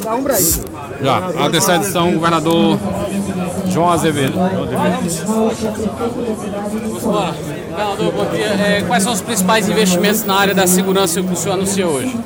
Já, a terceira edição, governador João Azevedo. Governador, bom dia. Quais são os principais investimentos na área da segurança que o senhor anunciou hoje?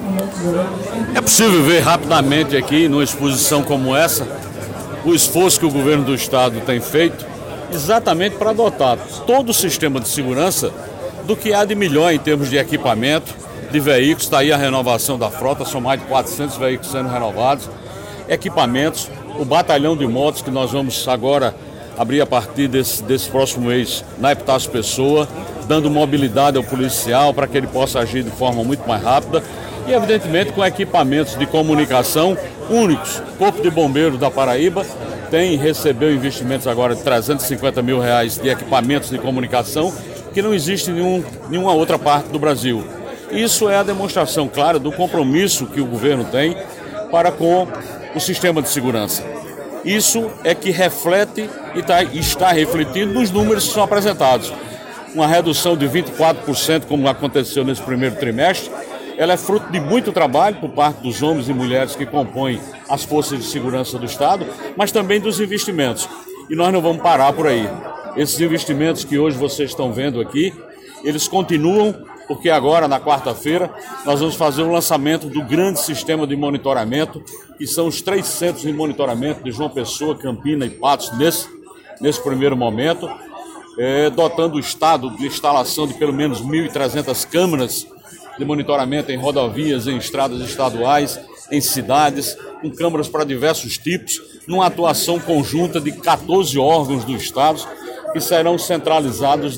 É possível ver rapidamente aqui, numa exposição como essa, o esforço que o governo do estado tem feito exatamente para adotar todo o sistema de segurança do que há de melhor em termos de equipamento, de veículos. Está aí a renovação da frota, são mais de 400 veículos sendo renovados, equipamentos, o batalhão de motos que nós vamos agora abrir a partir desse próximo mês na Epitácio Pessoa, dando mobilidade ao policial para que ele possa agir de forma muito mais rápida e, evidentemente, com equipamentos de comunicação únicos. O Corpo de Bombeiros da Paraíba recebeu investimentos agora de R$350 mil de equipamentos de comunicação que não existe em nenhuma outra parte do Brasil. Isso é a demonstração clara do compromisso que o governo tem para com o sistema de segurança. Isso é que reflete e está refletindo nos números que são apresentados. Uma redução de 24%, como aconteceu nesse primeiro trimestre, ela é fruto de muito trabalho por parte dos homens e mulheres que compõem as forças de segurança do Estado, mas também dos investimentos. E nós não vamos parar por aí. Esses investimentos que hoje vocês estão vendo aqui, eles continuam, porque agora, na quarta-feira, nós vamos fazer o lançamento do grande sistema de monitoramento, que são os 3 centros de monitoramento de João Pessoa, Campina e Patos, nesse primeiro momento, dotando o Estado de instalação de pelo menos 1.300 câmeras de monitoramento em rodovias, em estradas estaduais, em cidades, com câmeras para diversos tipos, numa atuação conjunta de 14 órgãos do Estado que serão centralizados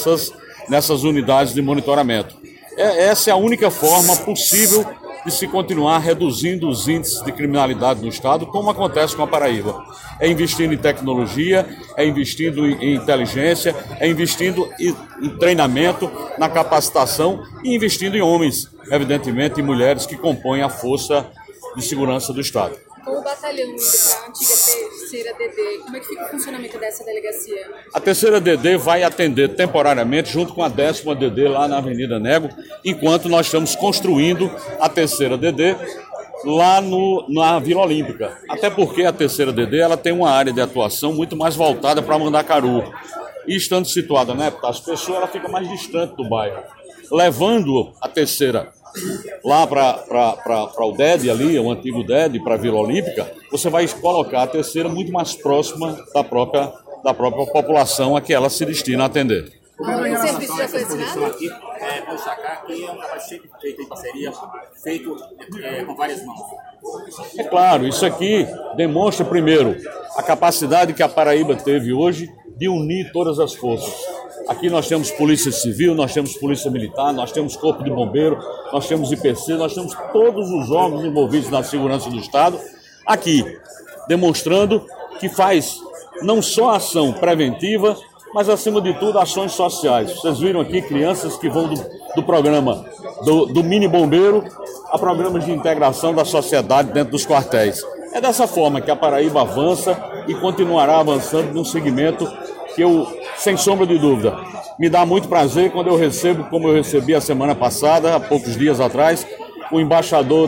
nessas unidades de monitoramento. Essa é a única forma possível de se continuar reduzindo os índices de criminalidade no Estado, como acontece com a Paraíba. É investindo em tecnologia, é investindo em inteligência, é investindo em treinamento, na capacitação e investindo em homens, evidentemente, e mulheres que compõem a força de segurança do Estado. Com o batalhão indo para a antiga terceira DD, como é que fica o funcionamento dessa delegacia? A terceira DD vai atender temporariamente junto com a 10ª DD lá na Avenida Nego, enquanto nós estamos construindo a terceira DD lá na Vila Olímpica. Até porque a terceira DD ela tem uma área de atuação muito mais voltada para Mandacaru. E estando situada na Epitácio Pessoa, ela fica mais distante do bairro. Levando a terceira lá para o DED ali, o antigo DED, para a Vila Olímpica, você vai colocar a terceira muito mais próxima da própria população a que ela se destina a atender. O serviço já foi assinado? Aqui, destacar que é um trabalho sempre feito em parceria, feito com várias mãos. É claro, isso aqui demonstra, primeiro, a capacidade que a Paraíba teve hoje de unir todas as forças. Aqui nós temos Polícia Civil, nós temos Polícia Militar, nós temos Corpo de Bombeiro, nós temos IPC, nós temos todos os órgãos envolvidos na segurança do Estado aqui, demonstrando que faz não só ação preventiva, mas acima de tudo ações sociais. Vocês viram aqui crianças que vão do programa do mini bombeiro a programas de integração da sociedade dentro dos quartéis. É dessa forma que a Paraíba avança e continuará avançando num segmento que eu, sem sombra de dúvida, me dá muito prazer quando eu recebo, como eu recebi a semana passada, há poucos dias atrás, o embaixador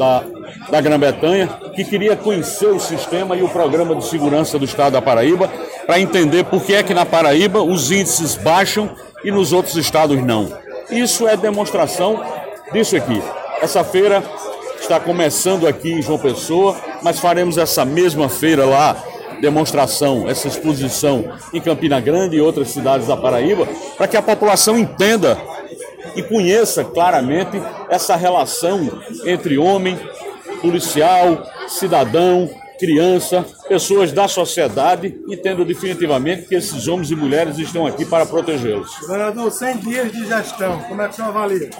da Grã-Bretanha, que queria conhecer o sistema e o programa de segurança do Estado da Paraíba, para entender por que é que na Paraíba os índices baixam e nos outros estados não. Isso é demonstração disso aqui. Essa feira está começando aqui em João Pessoa, mas faremos essa mesma feira lá, demonstração, essa exposição em Campina Grande e outras cidades da Paraíba, para que a população entenda e conheça claramente essa relação entre homem, policial, cidadão, criança, pessoas da sociedade, entendo definitivamente que esses homens e mulheres estão aqui para protegê-los. Governador, 100 dias de gestão, como é que o senhor avalia?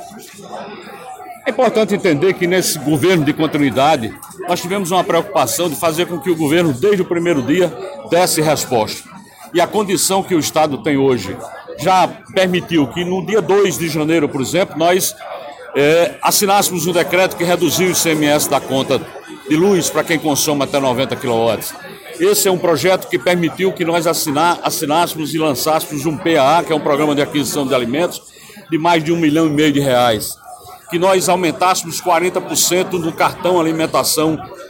É importante entender que nesse governo de continuidade, nós tivemos uma preocupação de fazer com que o governo, desde o primeiro dia, desse resposta. E a condição que o Estado tem hoje já permitiu que no dia 2 de janeiro, por exemplo, nós assinássemos um decreto que reduziu o ICMS da conta de luz para quem consome até 90 kW. Esse é um projeto que permitiu que nós assinássemos e lançássemos um PAA, que é um programa de aquisição de alimentos, de mais de R$1,5 milhão. Que nós aumentássemos 40% no cartão alimentação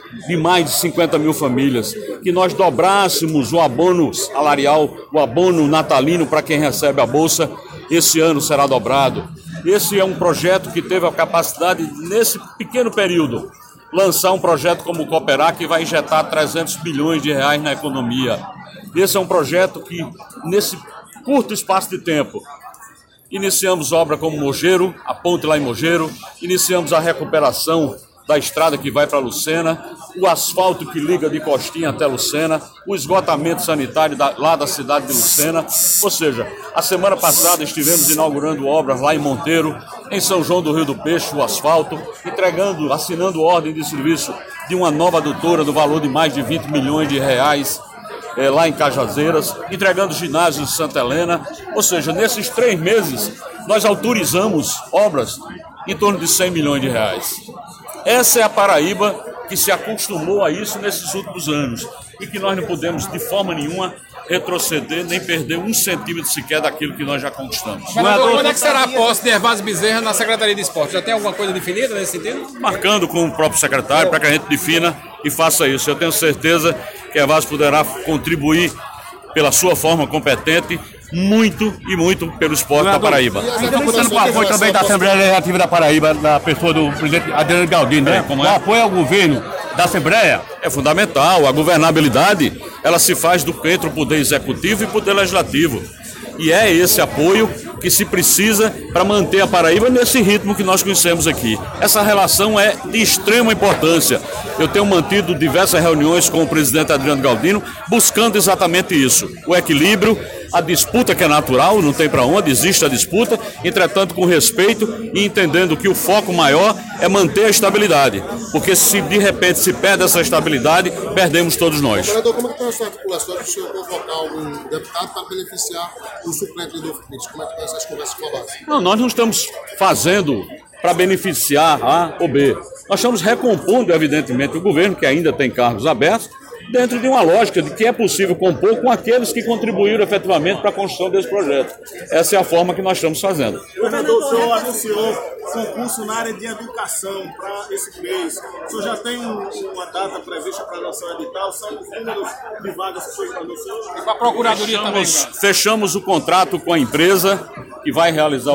de mais de 50 mil famílias, que nós dobrássemos o abono salarial, o abono natalino para quem recebe a Bolsa, esse ano será dobrado. Esse é um projeto que teve a capacidade, nesse pequeno período, lançar um projeto como o Cooperar, que vai injetar 300 bilhões de reais na economia. Esse é um projeto que, nesse curto espaço de tempo, iniciamos obra como Mogeiro, a ponte lá em Mogeiro, iniciamos a recuperação da estrada que vai para Lucena, o asfalto que liga de Costinha até Lucena, o esgotamento sanitário lá da cidade de Lucena. Ou seja, a semana passada estivemos inaugurando obras lá em Monteiro, em São João do Rio do Peixe, o asfalto, assinando ordem de serviço de uma nova adutora do valor de mais de 20 milhões de reais, lá em Cajazeiras, entregando ginásio de Santa Helena. Ou seja, nesses 3 meses, nós autorizamos obras em torno de 100 milhões de reais. Essa é a Paraíba que se acostumou a isso nesses últimos anos e que nós não podemos, de forma nenhuma, retroceder nem perder 1 centímetro sequer daquilo que nós já conquistamos. Governador, quando é que será a posse de Hervásio Bezerra na Secretaria de Esporte? Já tem alguma coisa definida nesse sentido? Marcando com o próprio secretário para que a gente defina e faça isso. Eu tenho certeza que Hervásio poderá contribuir pela sua forma competente muito e muito pelo esporte da Paraíba. Ainda buscando o apoio também da Assembleia Legislativa da Paraíba, da pessoa do presidente Adriano Galdino, né? O apoio ao governo da Assembleia é fundamental. A governabilidade, ela se faz entre o poder executivo e o poder legislativo. E é esse apoio que se precisa para manter a Paraíba nesse ritmo que nós conhecemos aqui. Essa relação é de extrema importância. Eu tenho mantido diversas reuniões com o presidente Adriano Galdino, buscando exatamente isso, o equilíbrio, a disputa que é natural, não tem para onde, existe a disputa, entretanto com respeito e entendendo que o foco maior é manter a estabilidade, porque se de repente se perde essa estabilidade, perdemos todos nós. Governador, como é que está essa articulação do senhor convocar algum deputado para beneficiar o suplente do Fitch? Como é que estão essas conversas com a base? Nós não estamos fazendo para beneficiar A ou B. Nós estamos recompondo, evidentemente, o governo, que ainda tem cargos abertos, dentro de uma lógica de que é possível compor com aqueles que contribuíram efetivamente para a construção desse projeto. Essa é a forma que nós estamos fazendo. Governador, o senhor anunciou concurso na área de educação para esse mês. O senhor já tem uma data prevista para lançar o edital? São os números de vagas que o senhor anunciou? E com a Procuradoria também. Fechamos o contrato com a empresa que vai realizar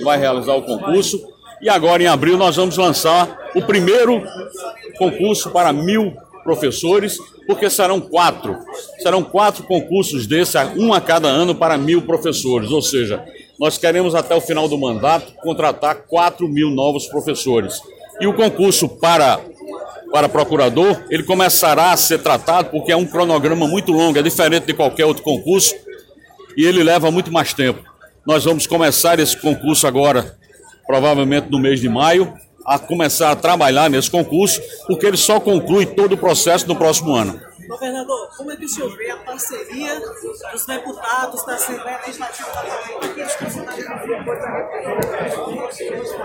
o concurso. E agora, em abril, nós vamos lançar o primeiro concurso para 1.000 professores, porque serão 4 concursos desses, um a cada ano para 1.000 professores, ou seja, nós queremos até o final do mandato contratar 4.000 novos professores. E o concurso para procurador, ele começará a ser tratado porque é um cronograma muito longo, é diferente de qualquer outro concurso e ele leva muito mais tempo. Nós vamos começar esse concurso agora, provavelmente no mês de maio, a começar a trabalhar nesse concurso, porque ele só conclui todo o processo no próximo ano. Governador, como é que o senhor vê a parceria dos deputados da Assembleia Legislativa da Paraíba?